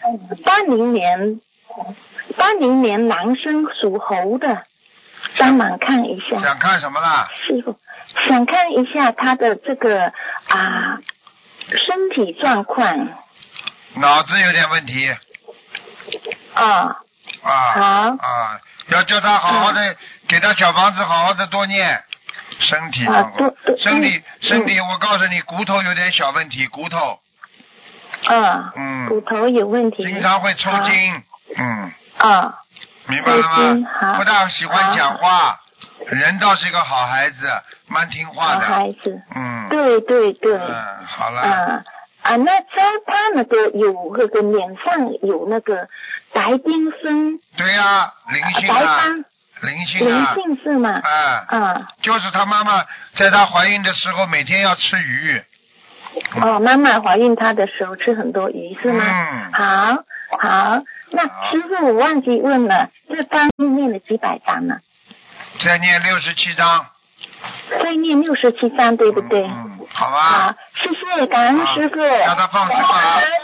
80年男生属猴的，帮忙看一下。 想看什么啦？ 师傅，想看一下他的这个身体状况。 脑子有点问题。 好。 要叫他好好的，给他小房子好好的多念。身体状况，身体，我告诉你，骨头有点小问题，骨头。骨头有问题。 经常会抽筋。明白了吗？不大喜欢讲话，人倒是一个好孩子，蛮听话的。 好孩子。对。 好了。 那他那个有那个脸上有那个白丁孙。 对呀，灵性啊。灵性是吗？ 就是他妈妈在她怀孕的时候每天要吃鱼。 妈妈怀孕她的时候吃很多鱼是吗？好。那师傅我忘记问了，这张念了几百张呢？ 再念67章。 再念67章对不对？ 好吧。 好，谢谢，感恩师傅。 让他放心吧。